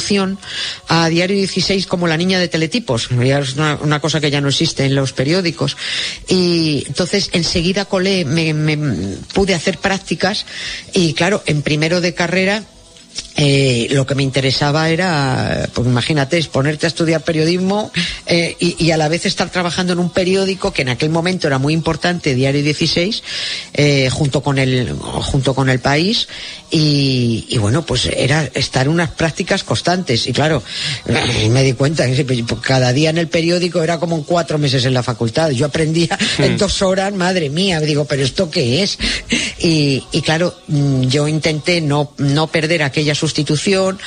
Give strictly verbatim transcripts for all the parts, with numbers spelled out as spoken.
sustitución a Diario dieciséis como la niña de teletipos. Ya es una, una cosa que ya no existe en los periódicos. Y entonces enseguida colé, me, me pude hacer prácticas y claro, en primero de carrera Eh, lo que me interesaba era, pues imagínate, es ponerte a estudiar periodismo eh, y, y a la vez estar trabajando en un periódico que en aquel momento era muy importante, Diario dieciséis, eh, junto con el junto con El País, y, y bueno, pues era estar en unas prácticas constantes. Y claro, me di cuenta que cada día en el periódico era como cuatro meses en la facultad. Yo aprendía en dos horas, madre mía, digo, ¿pero esto qué es? Y, y claro, yo intenté no, no perder aquella sustitución,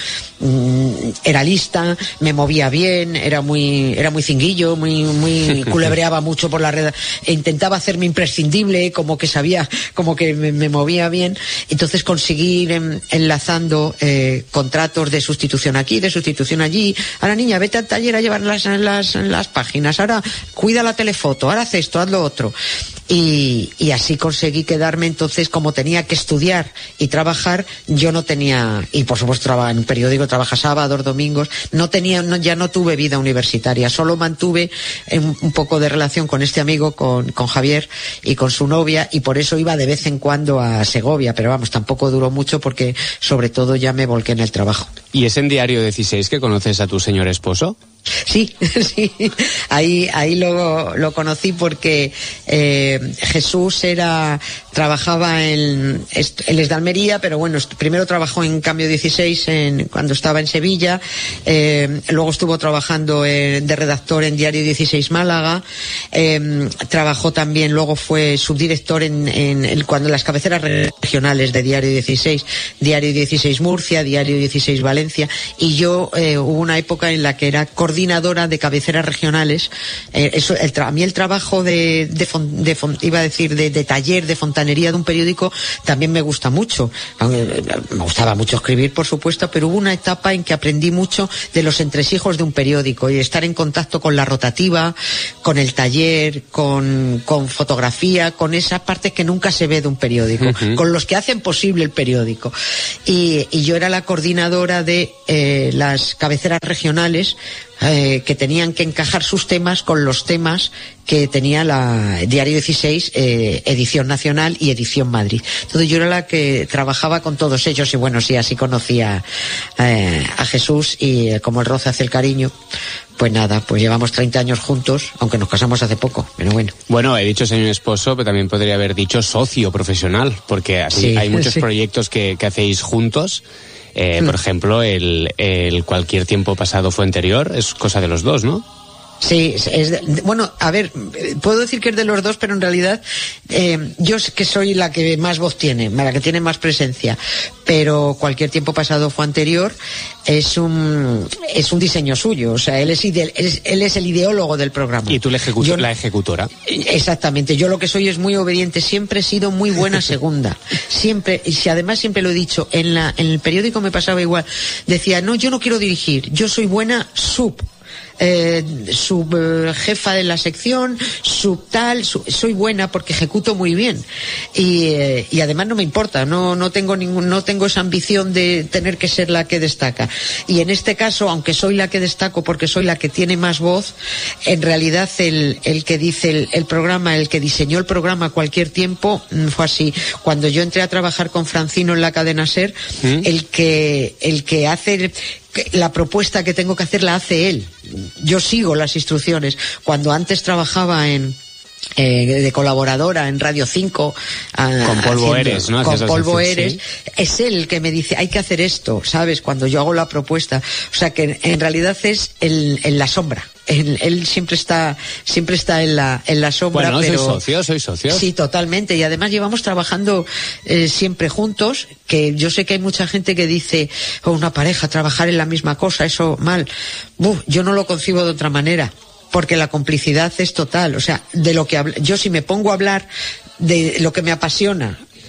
era lista, me movía bien, era muy era muy cinguillo, muy muy culebreaba mucho por la red, e intentaba hacerme imprescindible, como que sabía, como que me, me movía bien. Entonces conseguí ir en, enlazando eh, contratos de sustitución aquí, de sustitución allí. Ahora, niña, vete al taller a llevar las, las, las páginas, ahora cuida la telefoto, ahora haz esto, haz lo otro. Y, y así conseguí quedarme. Entonces, como tenía que estudiar y trabajar, yo no tenía, y por supuesto trabajaba en un periódico, trabaja sábados, domingos, no tenía, no, ya no tuve vida universitaria, solo mantuve un, un poco de relación con este amigo, con, con Javier y con su novia, y por eso iba de vez en cuando a Segovia, pero vamos, tampoco duró mucho porque sobre todo ya me volqué en el trabajo. ¿Y es en Diario dieciséis que conoces a tu señor esposo? Sí, sí, ahí, ahí lo, lo conocí porque eh, Jesús era, trabajaba en, él es de Almería, pero bueno, primero trabajó en Cambio dieciséis en, cuando estaba en Sevilla, eh, luego estuvo trabajando en, de redactor en Diario dieciséis Málaga, eh, trabajó también, luego fue subdirector en, en, en cuando las cabeceras regionales de Diario dieciséis, Diario dieciséis Murcia, Diario dieciséis Valencia, y yo eh, hubo una época en la que era coordinadora de cabeceras regionales. Eh, eso, el tra- a mí el trabajo de, de, fon- de fon- iba a decir de, de taller de fontanería de un periódico también me gusta mucho. Eh, me gustaba mucho escribir, por supuesto, pero hubo una etapa en que aprendí mucho de los entresijos de un periódico y estar en contacto con la rotativa, con el taller, con, con fotografía, con esa parte que nunca se ve de un periódico, uh-huh. con los que hacen posible el periódico. Y, y yo era la coordinadora de eh, las cabeceras regionales, Eh, que tenían que encajar sus temas con los temas que tenía la Diario dieciséis, eh, edición nacional y edición Madrid. Entonces yo era la que trabajaba con todos ellos y bueno, sí, así conocía eh, a Jesús y eh, como el roce hace el cariño. Pues nada, pues llevamos treinta años juntos, aunque nos casamos hace poco, pero bueno. Bueno, he dicho señor esposo, pero también podría haber dicho socio profesional, porque así sí, hay muchos sí. proyectos que, que hacéis juntos. Eh, por ejemplo, el, el Cualquier tiempo pasado fue anterior, es cosa de los dos, ¿no? Sí, es de, bueno, a ver, puedo decir que es de los dos, pero en realidad eh, yo es que soy la que más voz tiene, la que tiene más presencia, pero Cualquier tiempo pasado fue anterior, es un es un diseño suyo, o sea, él es, ide, él es, él es el ideólogo del programa. Y tú la, ejecu- yo, la ejecutora. Exactamente, yo lo que soy es muy obediente, siempre he sido muy buena segunda, siempre, y si además siempre lo he dicho, en, la, en el periódico me pasaba igual, decía, no, yo no quiero dirigir, yo soy buena sub. Eh, sub eh, jefa de la sección, sub tal, sub, soy buena porque ejecuto muy bien y, eh, y además no me importa, no no tengo ningún, no tengo esa ambición de tener que ser la que destaca. Y en este caso, aunque soy la que destaco porque soy la que tiene más voz, en realidad el, el que dice el, el programa, el que diseñó el programa Cualquier tiempo, fue así. Cuando yo entré a trabajar con Francino en la cadena SER, ¿Mm? el que el que hace la propuesta que tengo que hacer la hace él. Yo sigo las instrucciones. Cuando antes trabajaba en eh, de colaboradora en Radio cinco, uh, con Polvo haciendo, Eres, ¿no? Con Polvo Eres, sí. Es él el que me dice, hay que hacer esto, ¿sabes? Cuando yo hago la propuesta. O sea que en realidad es el, en la sombra. Él, él siempre está siempre está en la en la sombra. Bueno, pero soy socio, soy socio. Sí, totalmente. Y además llevamos trabajando eh, siempre juntos, que yo sé que hay mucha gente que dice, oh, una pareja, trabajar en la misma cosa, eso mal. Uf, yo no lo concibo de otra manera, porque la complicidad es total. O sea, de lo que habla, yo si me pongo a hablar de lo que me apasiona,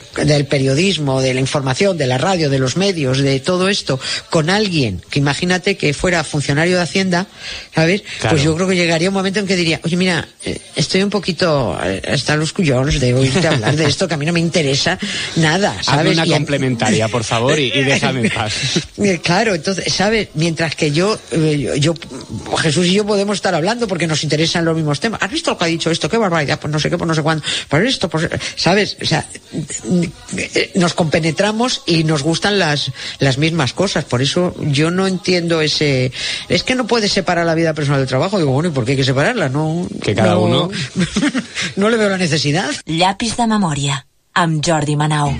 del periodismo, de la información, de la radio, de los medios, de todo esto, con alguien que imagínate que fuera funcionario de Hacienda, ¿sabes? Claro. Pues yo creo que llegaría un momento en que diría, oye, mira, estoy un poquito hasta los cuyones de oírte hablar de esto, que a mí no me interesa nada, ¿sabes? Hazme una y complementaria, por favor, y, y déjame en paz. Claro, entonces, ¿sabes? Mientras que yo, yo, yo, Jesús y yo podemos estar hablando porque nos interesan los mismos temas. ¿Has visto lo que ha dicho esto? ¡Qué barbaridad! Pues no sé qué, pues no sé cuándo. Pues esto, pues, ¿sabes? O sea, nos compenetramos y nos gustan las, las mismas cosas. Por eso yo no entiendo ese... Es que no puedes separar la vida personal del trabajo. Digo, bueno, ¿y por qué hay que separarla? No, que cada no, uno... no le veo la necesidad. Llapis de memòria, amb Jordi Manau.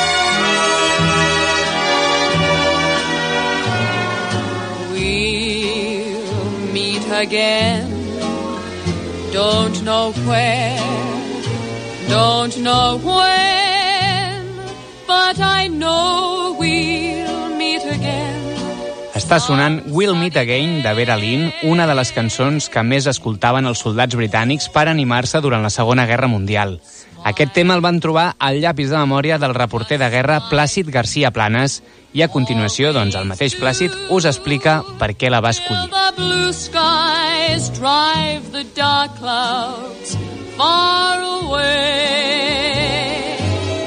We'll meet again. Don't know where, don't know when, but I know we'll meet again. Està sonant We'll Meet Again de Vera Lynn, una de les cançons que més escoltaven els soldats britànics per animar-se durant la Segona Guerra Mundial. Aquest tema el van trobar al llapis de memòria del reporter de guerra Plàcid García Planas i a continuació, doncs, el mateix Plàcid us explica per què la va escollir. The blue skies drive the dark clouds far away.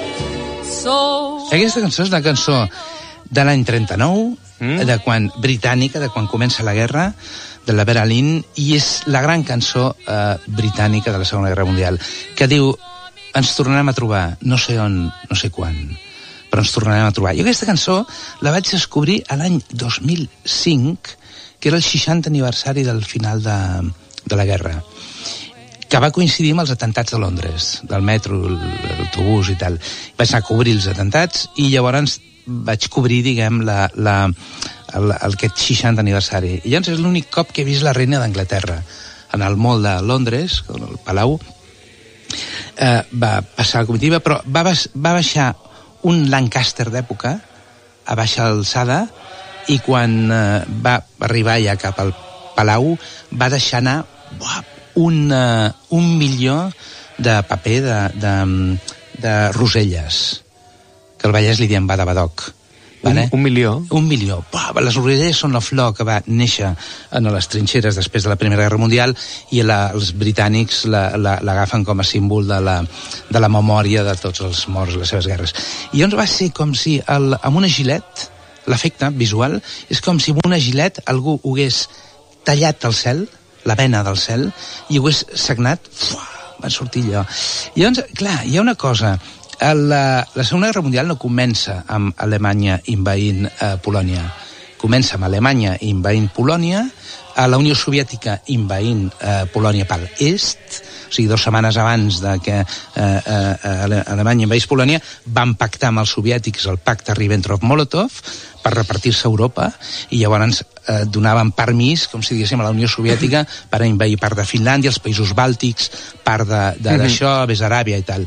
So... Aquesta cançó és una cançó de l'any trenta-nou, mm? de quan britànica, de quan comença la guerra, de la Vera Lynn, i és la gran cançó eh, britànica de la Segona Guerra Mundial, que diu, ens tornarem a trobar, no sé on, no sé quan, però ens tornarem a trobar. I aquesta cançó la vaig descobrir a l'any dos mil cinc, que era el seixantè aniversari del final de, de la guerra, que va coincidir amb els atentats de Londres, del metro, l'autobús i tal. Vaig anar a cobrir els atentats i llavors vaig cobrir, diguem, la, la, el, el, aquest seixantè aniversari. I llavors és l'únic cop que he vist la reina d'Anglaterra. En el mall de Londres, el Palau, eh, va passar la comitiva, però va, va baixar un Lancaster d'època a baixa alçada i quan eh, va arribar ja cap al Palau va deixar anar buah, un, uh, un milió de paper de, de, de roselles, que al Vallès li diem badabadoc. Vale? Un, un milió? Un milió. Buah, les roselles són la flor que va néixer en les trinxeres després de la Primera Guerra Mundial i la, els britànics l'agafen com a símbol de la, de la memòria de tots els morts de les seves guerres. I llavors va ser com si el, amb una gilet, l'efecte visual, és com si amb una gilet algú hagués tallat el cel, la vena del cel, i ho hagués sagnat, fuà, va sortir allò. I llavors, clar, hi ha una cosa, la, la Segona Guerra Mundial no comença amb Alemanya invaint eh, Polònia, comença amb Alemanya invaint Polònia, a la Unió Soviètica invaint eh, Polònia per l'est, o sigui, dues setmanes abans de que eh, eh, Alemanya invaís Polònia, van pactar amb els soviètics el pacte Ribbentrop-Molotov per repartir-se a Europa, i llavors eh, donaven permís, com si diguéssim, a la Unió Soviètica per invair part de Finlàndia, els països bàltics, part d'això, mm-hmm. Besaràbia i tal.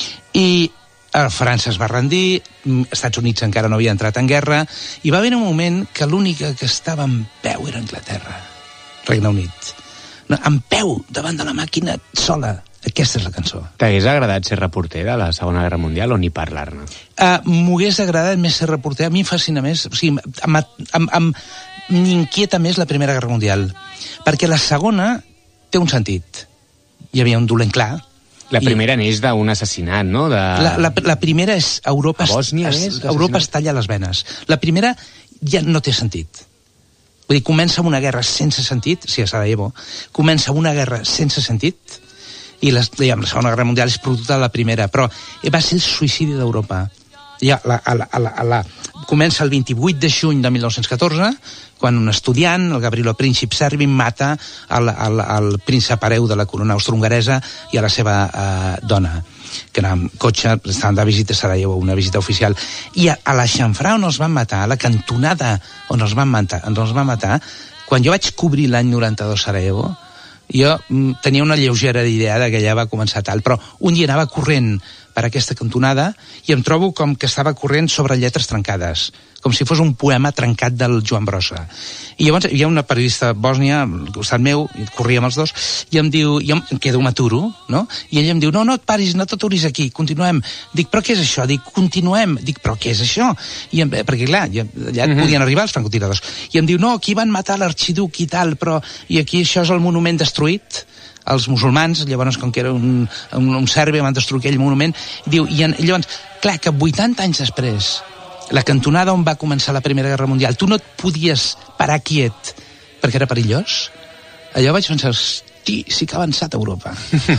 I eh, França es va rendir, Estats Units encara no havia entrat en guerra, i va haver un moment que l'única que estava en peu era Anglaterra, Regne Unit. No, en peu, davant de la màquina sola. Aquesta és la cançó. T'hagués agradat ser reporter de la Segona Guerra Mundial o ni parlar-ne? Uh, M'hagués agradat més ser reporter. A mi em fascina més, o sigui, em, em, em, m'inquieta més la Primera Guerra Mundial, perquè la segona té un sentit. Hi havia un dolent clar. La primera i... neix d'un assassinat, no? De... La, la, la primera és... Europa, a Bòsnia es, és Europa es talla les venes. La primera ja no té sentit. Vull dir, comença amb una guerra sense sentit, sí, a Sarajevo, comença amb una guerra sense sentit, i la, diguem, la Segona Guerra Mundial és producte de la primera, però va ser el suïcidi d'Europa. Ja, la, la, la, la, comença el vint-i-vuit de juny de mil nou-cents catorze, quan un estudiant, el Gavrilo Princip Serbi, mata el, el, el príncep hereu de la corona austrohongaresa i a la seva eh, dona, que anava amb cotxe, estaven de visita a Sarajevo, una visita oficial, i a, a la xamfrà on els van matar, a la cantonada on els van matar, on els van matar, quan jo vaig cobrir l'any noranta-dos Sarajevo, jo mm, tenia una lleugera idea de que ja va començar tal, però un dia anava corrent per aquesta cantonada i em trobo com que estava corrent sobre lletres trencades, com si fos un poema trencat del Joan Brossa. I llavors hi ha una periodista bòsnia al costat meu, i corríem els dos, i em diu, jo em quedo, m'aturo, no? I ella em diu, no, no et paris, no t'aturis aquí, continuem. Dic, però què és això? Dic, continuem. Dic, però què és això? I em, perquè clar, ja, ja mm-hmm. podien arribar els francotiradors. I em diu, no, aquí van matar l'arxiduc i tal, però i aquí això és el monument destruït. Els musulmans, llavors, com que era un, un, un serbi, van destruir aquell monument. I diu, i, en, i llavors, clar, que vuitanta anys després, la cantonada on va començar la Primera Guerra Mundial, tu no et podies parar quiet perquè era perillós? Allò vaig pensar, hosti, sí que ha avançat a Europa.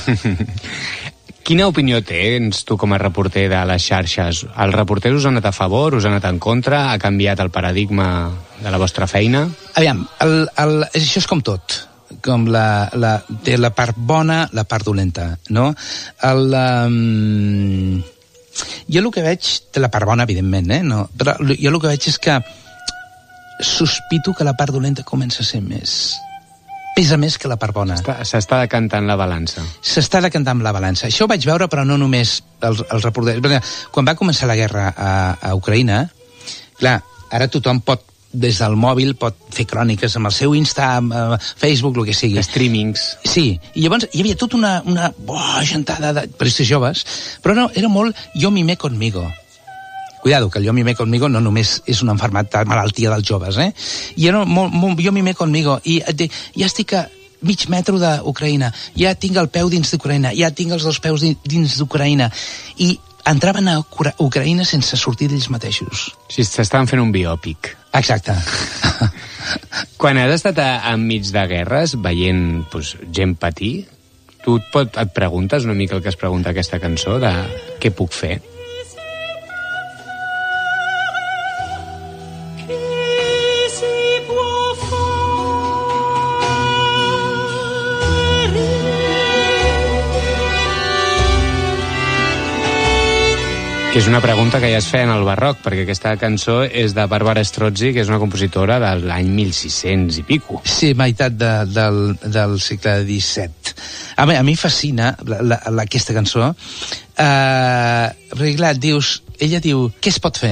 Quina opinió tens tu com a reporter de les xarxes? Els reporters us han anat a favor, us han anat en contra? Ha canviat el paradigma de la vostra feina? Aviam, el, el, això és com tot. Com la, la, té la part bona, la part dolenta, no? El... Um... Jo el que veig, té la part bona, evidentment, eh? No, però jo el que veig és que sospito que la part dolenta comença a ser més... pesa més que la part bona. S'està decantant la balança. S'està decantant la balança. Això ho vaig veure, però no només els, els reporters. Quan va començar la guerra a, a Ucraïna, clar, ara tothom pot des del mòbil pot fer cròniques amb el seu Insta, amb uh, Facebook, el que sigui. Streamings. Sí, i llavors hi havia tota una, una oh, gentada de periodistes joves, però no, era molt yo mimé conmigo. Cuidado, que el yo mimé conmigo no només és una malaltia, malaltia dels joves, eh? I era molt, molt yo mimé conmigo, i de, ja estic a mig metro d'Ucraïna, ja tinc el peu dins d'Ucraïna, ja tinc els dos peus dins d'Ucraïna, i entraven a Ucraïna sense sortir d'ells mateixos. Sí, s'estaven fent un biòpic. Exacte. Quan has estat a, enmig de guerres, veient pues, gent patir, tu et, pot, et preguntes una mica el que es pregunta aquesta cançó, de què puc fer? Que és una pregunta que ja es feia en el barroc, perquè aquesta cançó és de Bàrbara Strozzi, que és una compositora de l'any mil sis-cents i pico. Sí, meitat de, del, del segle disset. A mi, a mi fascina la, la, la, aquesta cançó, eh, perquè clar, dius, ella diu, què es pot fer?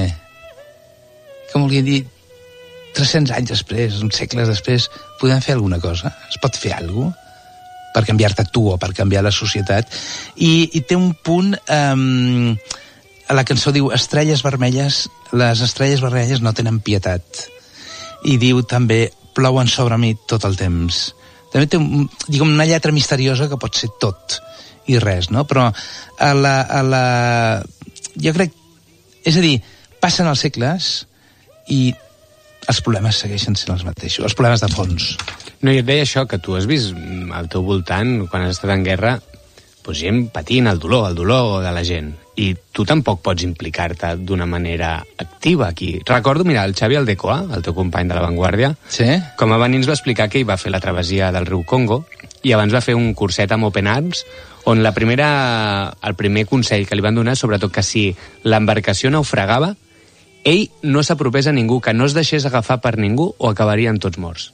Com volia dir, tres-cents anys després, uns segles després, podem fer alguna cosa? Es pot fer alguna cosa? Per canviar-te tu o per canviar la societat. I, i té un punt... Eh, la cançó diu, estrelles vermelles, les estrelles vermelles no tenen pietat. I diu també, plouen sobre mi tot el temps. També té un, diguem, una lletra misteriosa que pot ser tot i res, no? Però a la, a la... jo crec... És a dir, passen els segles i els problemes segueixen sent els mateixos, els problemes de fons. No, i et deia això, que tu has vist al teu voltant, quan has estat en guerra, doncs gent patint el dolor, el dolor de la gent. I tu tampoc pots implicar-te d'una manera activa aquí. Recordo, mira, el Xavi Aldecoa, el teu company de La Vanguardia, sí? Com a venir ens va explicar que ell va fer la travessia del riu Congo i abans va fer un curset amb Open Arms on la primera, el primer consell que li van donar, sobretot que si l'embarcació naufragava, ell no s'apropés a ningú, que no es deixés agafar per ningú o acabarien tots morts.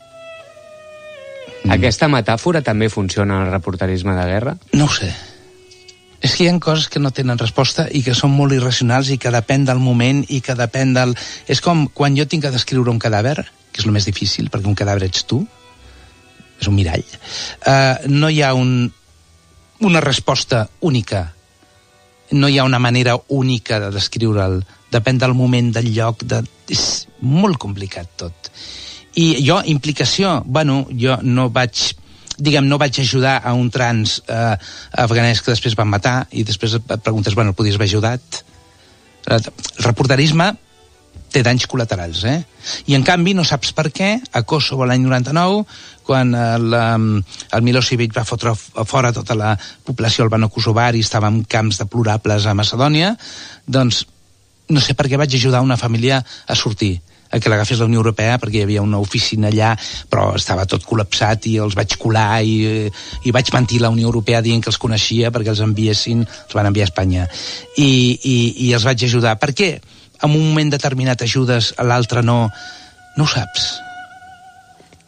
Mm. Aquesta metàfora també funciona en el reporterisme de guerra? No ho sé. És que hi ha coses que no tenen resposta i que són molt irracionals i que depèn del moment i que depèn del... És com quan jo tinc que descriure un cadàver, que és el més difícil, perquè un cadàver ets tu, és un mirall, uh, no hi ha un, una resposta única, no hi ha una manera única de descriure'l, depèn del moment, del lloc, de... és molt complicat tot. I jo, implicació, bueno, jo no vaig... diguem, no vaig ajudar a un trans eh, afganès que després van matar i després et preguntes, bueno, el podies haver ajudat? El reporterisme té danys col·laterals, eh? I en canvi no saps per què a Kosovo l'any noranta-nou, quan el, el Milosevic va fotre fora tota la població albano-kosovari i estava en camps deplorables a Macedònia, doncs no sé per què vaig ajudar una família a sortir, a que l'agafés la Unió Europea, perquè hi havia una oficina allà, però estava tot col·lapsat i els vaig colar i, i vaig mentir a la Unió Europea dient que els coneixia perquè els enviessin, els van enviar a Espanya. I, i, i els vaig ajudar. Per què en un moment determinat ajudes, a l'altre no? No ho saps.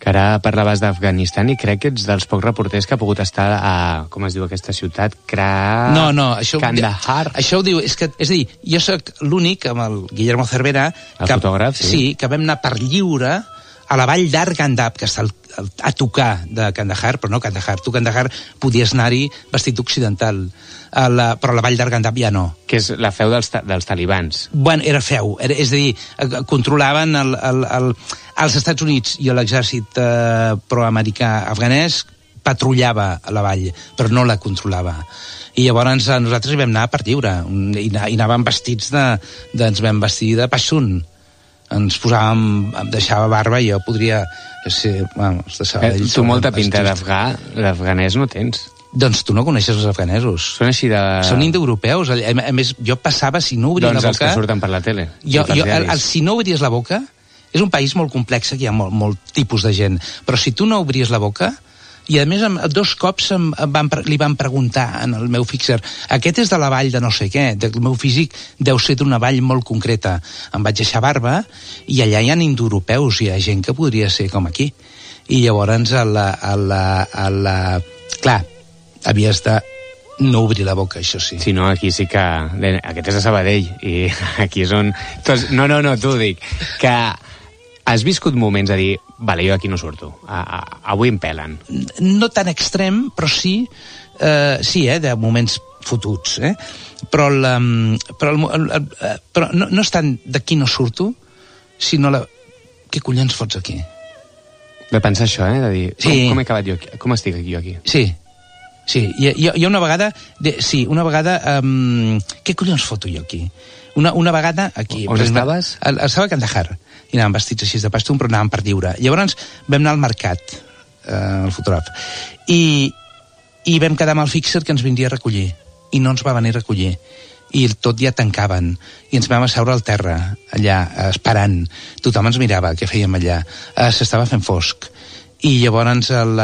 Que ara parlaves d'Afganistan i crec que ets dels pocs reporters que ha pogut estar a, com es diu aquesta ciutat, Kra... No, no, això... Kandahar. Això ho diu, és que, és a dir, jo sóc l'únic, amb el Guillermo Cervera... El que, fotògraf, sí. Sí, que vam anar per lliure a la vall d'Arghandab, que està al, a tocar de Kandahar, però no Kandahar. Tu, Kandahar, podies anar-hi vestit occidental, a la, però a la vall d'Arghandab ja no. Que és la feu dels, dels talibans. Bueno, era feu, era, és a dir, controlaven el, el, el, els Estats Units i l'exèrcit eh, proamericà afganès patrullava a la vall, però no la controlava. I llavors nosaltres hi vam anar per lliure, i, i anàvem vestits de, de... ens vam vestir de passun. Ens posàvem, em deixava barba i jo podria ser... Bueno, eh, tu molta pinta d'afgà, l'afganès no tens. Doncs tu no coneixes els afganesos. Són així de... Són indoeuropeus. A més, jo passava, si no obria doncs la boca... Doncs els que surten per la tele. Jo, jo, el, el, si no obries la boca... És un país molt complex, que hi ha molt, molt tipus de gent. Però si tu no obries la boca... I a més, dos cops em van, li van preguntar en el meu fixer, aquest és de la vall de no sé què, el meu físic deu ser d'una vall molt concreta. Em vaig deixar barba i allà hi ha indoeuropeus, hi ha gent que podria ser com aquí. I llavors a la... A la, a la... Clar, havies de no obrir la boca, això sí. Sí, no, aquí sí que... Aquest és de Sabadell, i aquí és on... No, no, no, t'ho dic, que has viscut moments a dir, vale, jo aquí no surto, a, a, avui em pelen. No tan extrem, però sí, eh, sí, eh, de moments fotuts, eh? Però, la, però, el, el, però no, no és tant d'aquí no surto, sinó la... Què collons fots aquí? De pensar això, eh? De dir, sí. com, com he acabat jo aquí? Com estic aquí jo aquí? Sí, sí. Hi, hi, hi ha una vegada... De, sí, una vegada... Um, què collons foto jo aquí? Una, una vegada aquí... On estaves? Estava a Kandahar, i anàvem vestits així de pastum, però anàvem per lliure. Llavors vam anar al mercat, eh, el fotògraf, i, i vam quedar amb el fixer que ens vindria a recollir, i no ens va venir a recollir. I tot ja tancaven, i ens vam asseure al terra, allà, esperant. Tothom ens mirava, què fèiem allà. Eh, S'estava fent fosc. I llavors el,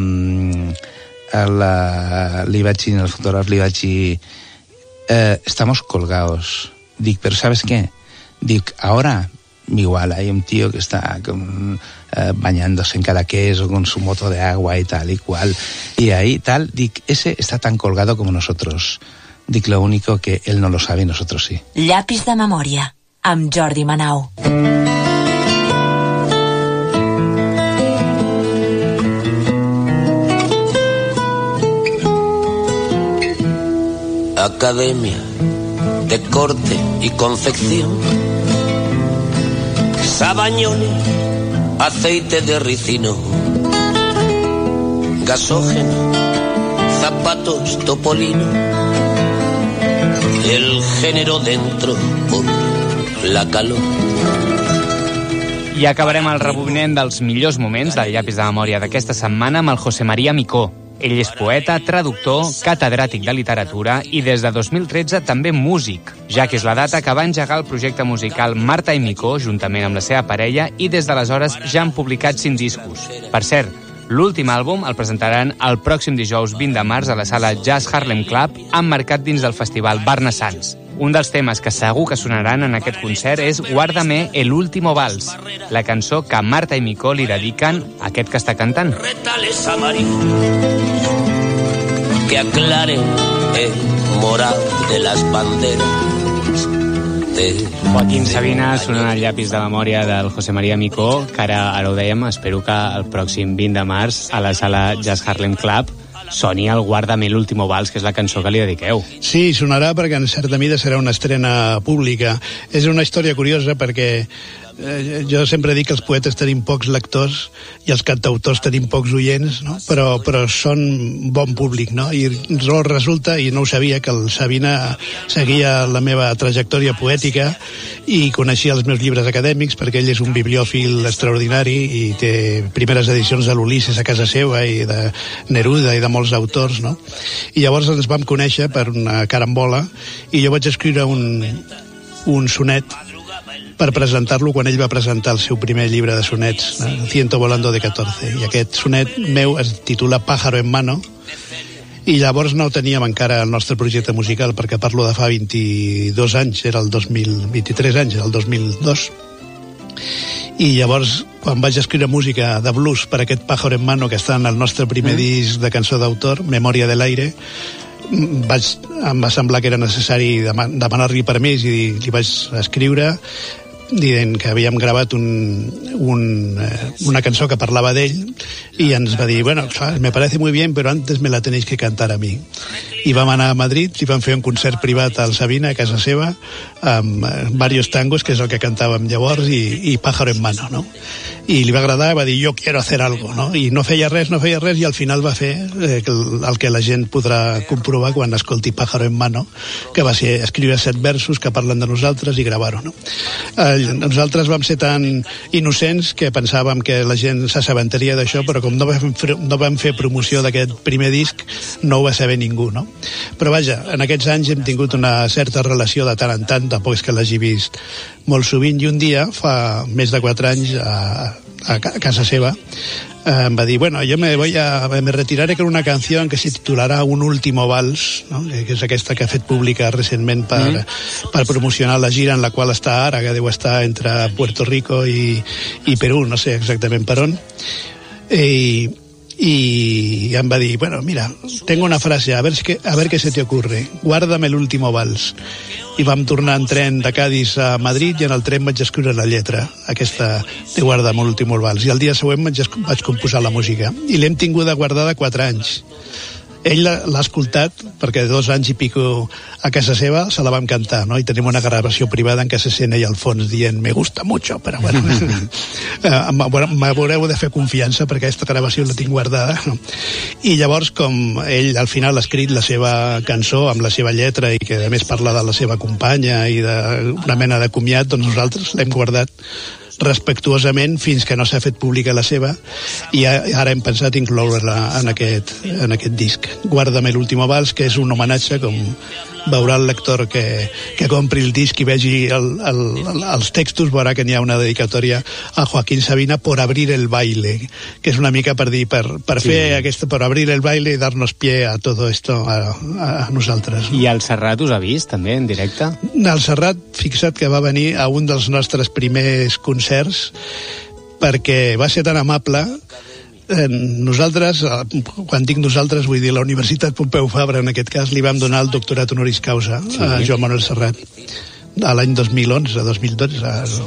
el, el, li vaig dir, al fotògraf li vaig dir, eh, estamos colgados. Dic, pero ¿sabes qué? Dic, ahora igual hay un tío que está con, eh, bañándose en Cadaqués o con su moto de agua y tal y cual. Y ahí tal, dic, ese está tan colgado como nosotros. Dic, lo único que él no lo sabe y nosotros sí. Llapis de memòria, amb Jordi Manau. Academia de Corte y Confección, Sabañones, aceite de ricino, gasógeno, zapatos Topolino, el género dentro por la calor. I acabarem el rebobinent dels millors moments del llapis de memòria d'aquesta setmana amb el José María Micó. Ell és poeta, traductor, catedràtic de literatura i des de dos mil tretze també músic, ja que és la data que va engegar el projecte musical Marta i Micó juntament amb la seva parella i des d'aleshores ja han publicat cinc discos. Per cert, l'últim àlbum el presentaran el pròxim dijous vint de març a la sala Jazz Harlem Club, emmarcat dins del festival Barna Sants. Un dels temes que segur que sonaran en aquest concert és Guárdame el último vals, la cançó que Marta i Micó li dediquen a aquest que està cantant. Retales amarillos que aclaren el moral de las banderas. Joaquín Sabina sonant el llapis de memòria del José María Micó, que ara, ara ho dèiem, espero que el pròxim vint de març a la sala Jazz Harlem Club soni el Guárdame el último vals, que és la cançó que li dediqueu. Sí, sonarà perquè en certa mida serà una estrena pública. És una història curiosa perquè eh, jo sempre dic que els poetes tenim pocs lectors i els cantautors tenim pocs oients, no? però, però són bon públic, no? I resulta, i no ho sabia, que el Sabina seguia la meva trajectòria poètica i coneixia els meus llibres acadèmics perquè ell és un bibliòfil extraordinari i té primeres edicions de l'Ulisses a casa seva i de Neruda i de molts autors, no? I llavors ens vam conèixer per una carambola i jo vaig escriure un, un sonet per presentar-lo quan ell va presentar el seu primer llibre de sonets, eh? El Ciento Volando de catorze, i aquest sonet meu es titula Pájaro en mano, i llavors no teníem encara el nostre projecte musical perquè parlo de fa vint-i-dos anys, era el dos mil vint-i-tres anys, el dos mil dos, i llavors quan vaig escriure música de blues per aquest Pájaro en Mano que està en el nostre primer mm. disc de cançó d'autor, Memòria de l'aire, vaig, em va semblar que era necessari demanar-li permís i li vaig escriure dient que havíem gravat un, un, eh, una cançó que parlava d'ell i ens va dir, bueno, me parece muy bien pero antes me la tenéis que cantar a mí. I vam anar a Madrid i vam fer un concert privat al Sabina, a casa seva, amb eh, varios tangos, que és el que cantàvem llavors, i, i Pájaro en Mano, no? I li va agradar, va dir, yo quiero hacer algo, no? I no feia res, no feia res, i al final va fer eh, el, el que la gent podrà comprovar quan escolti Pájaro en Mano, que va ser escriure set versos que parlen de nosaltres i gravar-ho, no? Eh, nosaltres vam ser tan innocents que pensàvem que la gent s'assabentaria d'això, però com no vam fer, no vam fer promoció d'aquest primer disc, no ho va saber ningú, no? Però vaja, en aquests anys hem tingut una certa relació de tant en tant, tampoc és que l'hagi vist molt sovint, i un dia, fa més de quatre anys, a, a casa seva, eh, em va dir, bueno, yo me voy a, me retiraré con una canción que se titulará Un último vals, no? Que és aquesta que ha fet pública recentment per, mm. per promocionar la gira en la qual està ara, que deu estar entre Puerto Rico i, i Perú, no sé exactament per on. I... y em va dir, bueno, mira, tengo una frase, a ver, que, a ver qué se te ocurre, guárdame el último vals. I vam tornar en tren de Cádiz a Madrid i en el tren vaig escriure la lletra, aquesta de guárdame el último vals, i el dia següent vaig, vaig composar la música i l'hem tinguda guardada quatre anys. Ell l'ha escoltat perquè dos anys i pico a casa seva se la vam cantar, no? I tenim una gravació privada en què se sent ell al fons dient me gusta mucho, però bueno, m'haureu de fer confiança perquè aquesta gravació la tinc guardada, no? I llavors, com ell al final ha escrit la seva cançó amb la seva lletra i que a més parla de la seva companya i d'una mena de comiat, doncs nosaltres l'hem guardat respectuosament fins que no s'ha fet pública la seva i ara hem pensat incloure-la en aquest, en aquest disc. Guárdame el último vals, que és un homenatge, com veurà el lector que, que compri el disc i vegi el, el, el, els textos, veurà que n'hi ha una dedicatòria a Joaquín Sabina por abrir el baile, que és una mica per dir, per, per sí. fer aquesta, per abrir el baile i dar-nos pie a todo esto a, a nosaltres. I el Serrat us ha vist també en directe? El Serrat, fixa't que va venir a un dels nostres primers concerts perquè va ser tan amable. Eh, nosaltres, quan dic nosaltres vull dir la Universitat Pompeu Fabra, en aquest cas li vam donar el doctorat honoris causa sí. a Joan Manuel Serrat a l'any dos mil onze, dos mil dotze,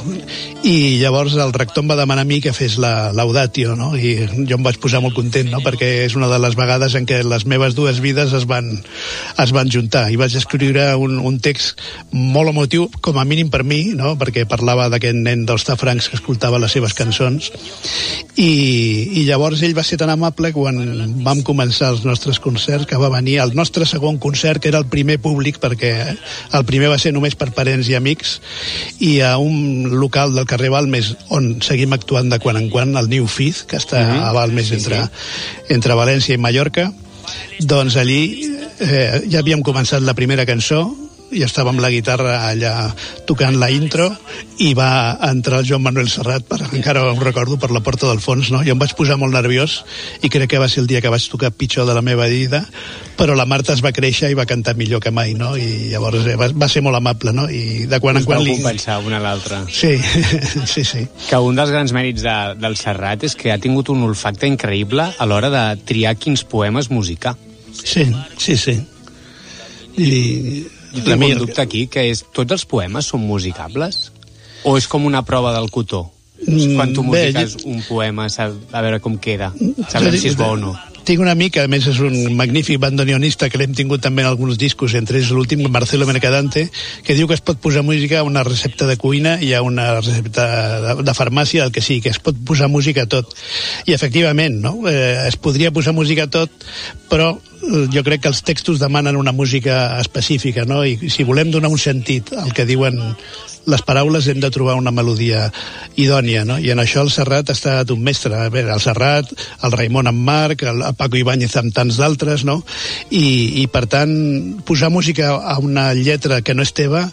i llavors el rector em va demanar a mi que fes la laudatio, no? I jo em vaig posar molt content, no? Perquè és una de les vegades en què les meves dues vides es van, es van juntar, i vaig escriure un, un text molt emotiu, com a mínim per mi, no? Perquè parlava d'aquest nen dels Tafrancs que escoltava les seves cançons, i, i llavors ell va ser tan amable quan vam començar els nostres concerts, que va venir al nostre segon concert, que era el primer públic, perquè el primer va ser només per parents i amics, i a un local del carrer Balmes on seguim actuant de quan en quan, el New Fifth, que està mm-hmm. a Balmes sí, entre, sí. entre València i Mallorca. Doncs allí eh, ja havíem començat la primera cançó i estava amb la guitarra allà tocant la intro i va entrar el Joan Manuel Serrat, per, encara ho recordo, per la porta del fons, no? Jo em vaig posar molt nerviós i crec que va ser el dia que vaig tocar pitjor de la meva vida, però la Marta es va créixer i va cantar millor que mai, no? I llavors eh, va, va ser molt amable, no? I de quan us en quan li... li... compensar una a l'altra. Sí, sí, sí. Que un dels grans mèrits de, del Serrat és que ha tingut un olfacte increïble a l'hora de triar quins poemes musicar. Sí, sí, sí. I... Jo tinc un dubte aquí, que és, tots els poemes són musicables? O és com una prova del cotó? Quan tu musiques un poema, a veure com queda, saber si és bo o no. Tinc un amic, que a més és un magnífic bandoneonista, que l'hem tingut també en alguns discos, entre ells l'últim, Marcelo Mercadante, que diu que es pot posar música a una recepta de cuina i a una recepta de, de farmàcia, el que sigui, que es pot posar música a tot. I efectivament, no? Eh, es podria posar música a tot, però jo crec que els textos demanen una música específica, no? I si volem donar un sentit al que diuen les paraules, hem de trobar una melodia idònia, no? I en això el Serrat ha estat un mestre. A veure, el Serrat, el Raimon en Marc, el Paco Ibáñez amb tants d'altres, no? I, i per tant, posar música a una lletra que no és teva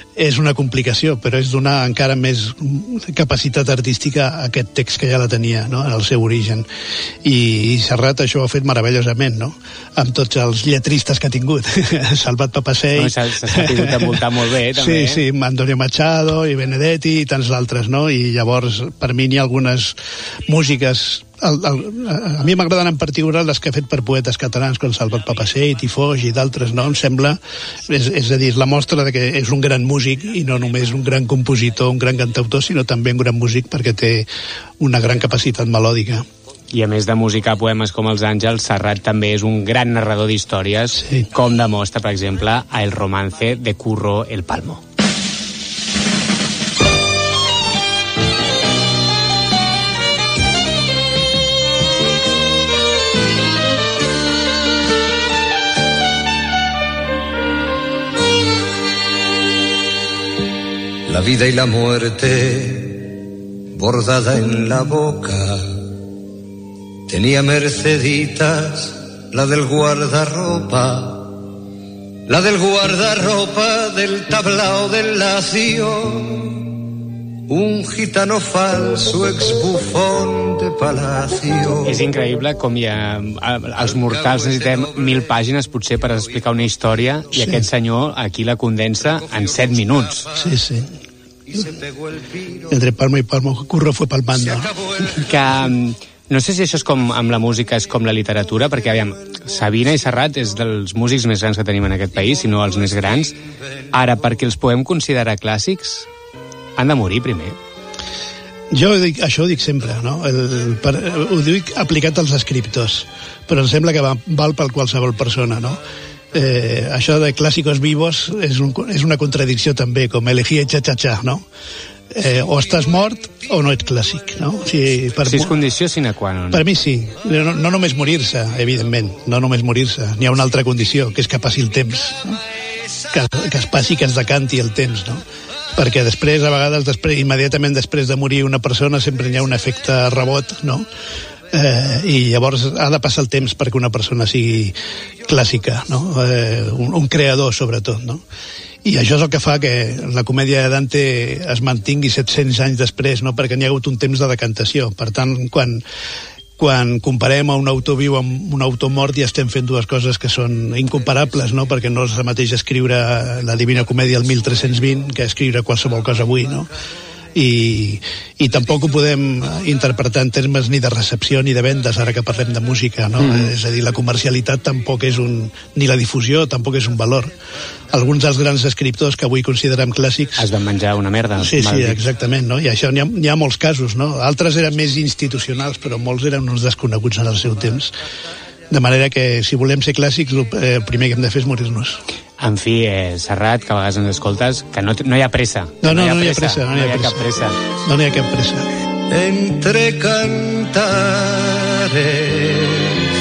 és una complicació, però és donar encara més capacitat artística a aquest text que ja la tenia, no?, en el seu origen. I, i Serrat això ho ha fet meravellosament, no?, amb tots els lletristes que ha tingut. Salvat Papasseit. No, s'ha sabut envoltar molt bé, també. Sí, sí, Antonio Machado i Benedetti i tants altres, no?, i llavors per mi n'hi ha algunes músiques. El, el, a mi m'agraden en particular les que ha fet per poetes catalans com Salvat Papasseit i Foix i d'altres, no? Em sembla, és, és a dir, la mostra de que és un gran músic i no només un gran compositor, un gran cantautor, sinó també un gran músic perquè té una gran capacitat melòdica. I a més de musicar poemes com Els Àngels, Serrat també és un gran narrador d'històries, sí, com demostra, per exemple, a El romance de Curro el Palmo. La vida y la muerte bordada en la boca. Tenía Merceditas, la del guardarropa, la del guardarropa del tablao del Lacio, un gitano falso exbufón de palacio. És increïble com hi ha, els mortals necessitem mil pàgines potser per explicar una història, i sí, aquest senyor aquí la condensa en set minuts. Sí, sí. Entre Palmo i Palmo, Curro fue palmando. Que no sé si això és com amb la música, és com la literatura, perquè aviam, Sabina i Serrat és dels músics més grans que tenim en aquest país, si no els més grans. Ara, perquè els podem considerar clàssics, han de morir primer. Jo dic, això ho dic sempre, no? El, per, ho dic aplicat als escriptors, però em sembla que va, val per qualsevol persona, no? Eh, això de clàssicos vivos és, un, és una contradicció també, com elegir cha-cha-cha, no? Eh, o estàs mort o no ets clàssic, no? O sigui, per, si és condició sine qua non. Per mi sí, no, no només morir-se, evidentment, no només morir-se, n'hi ha una altra condició, que és que passi el temps, no? que, que es passi, que es decanti el temps, no? Perquè després, a vegades, després, immediatament després de morir una persona, sempre hi ha un efecte rebot, no? Eh, i llavors ha de passar el temps perquè una persona sigui clàssica, no? Eh, un, un creador, sobretot, no? I això és el que fa que la comèdia de Dante es mantingui set-cents anys després, no? Perquè n'hi ha hagut un temps de decantació. Per tant, quan, quan comparem a un autor viu amb un autor mort, ja estem fent dues coses que són incomparables, no? Perquè no és el mateix escriure la Divina Comèdia el mil tres-cents vint que escriure qualsevol cosa avui, no? I, i tampoc ho podem interpretar en termes ni de recepció ni de vendes, ara que parlem de música, no? Mm. És a dir, la comercialitat tampoc és un... ni la difusió tampoc és un valor. Alguns dels grans escriptors que avui considerem clàssics... Es van menjar una merda. Sí, sí, exactament, no? I això n'hi ha, n'hi ha molts casos, no? Altres eren més institucionals, però molts eren uns desconeguts en el seu temps. De manera que, si volem ser clàssics, el primer que hem de fer és morir-nos. En fi, eh, Serrat, que a vegades ens escoltes, que no, no hi ha pressa. No, no, no, no hi ha pressa. No hi ha, no hi ha cap pressa. No hi ha cap pressa. Entre cantares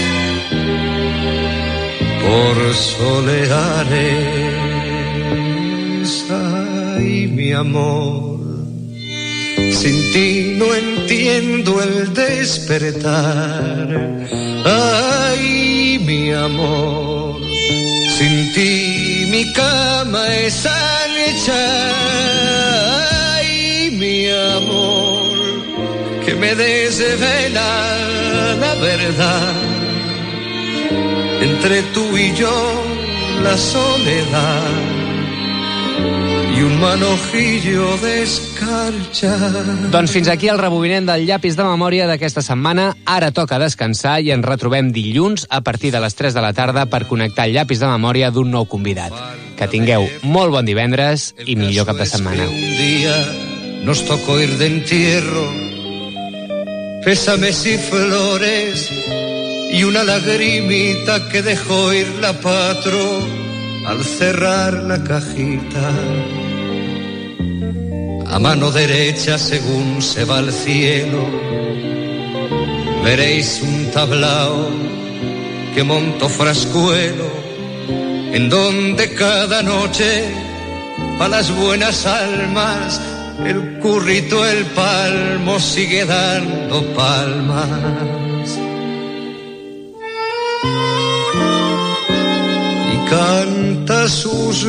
por soleares, ay, mi amor, sin ti no entiendo el despertar, ay, mi amor, sin ti mi cama es ancha, ay, mi amor, que me desvela la verdad. Entre tú y yo la soledad i un manojillo d'escarxa. Doncs fins aquí el rebobinem del llapis de memòria d'aquesta setmana. Ara toca descansar i ens retrobem dilluns a partir de les tres de la tarda per connectar el llapis de memòria d'un nou convidat. Que tingueu molt bon divendres i millor cap de setmana. Un día nos tocó ir de entierro, pésames y flores y una lagrimita que dejó ir la patro al cerrar la cajita. A mano derecha, según se va al cielo, veréis un tablao que montó Frascuelo, en donde cada noche pa' las buenas almas el currito, el palmo sigue dando palmas. canta sus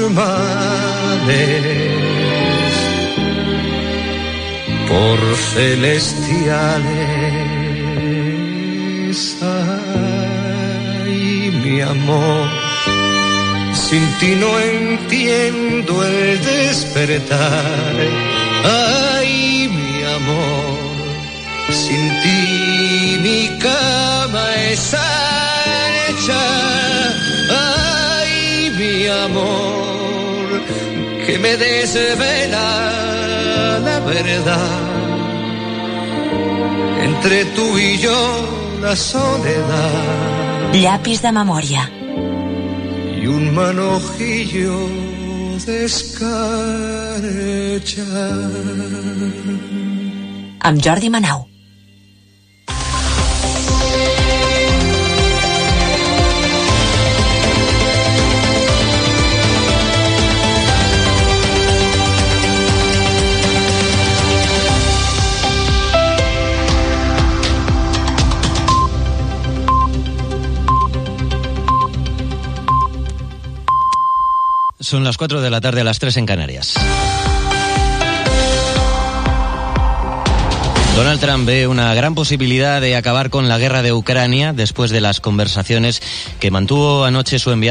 males por celestiales. Ay, mi amor, sin ti no entiendo el despertar. Ay, mi amor, sin ti mi cama es hecha. Ay, mi amor, que me desvela la verdad. Entre tú y yo la soledad. Llapis de memòria. Y un manojillo de escarcha. Amb Jordi Manau. Son las cuatro de la tarde, a las tres en Canarias. Donald Trump ve una gran posibilidad de acabar con la guerra de Ucrania después de las conversaciones que mantuvo anoche su enviado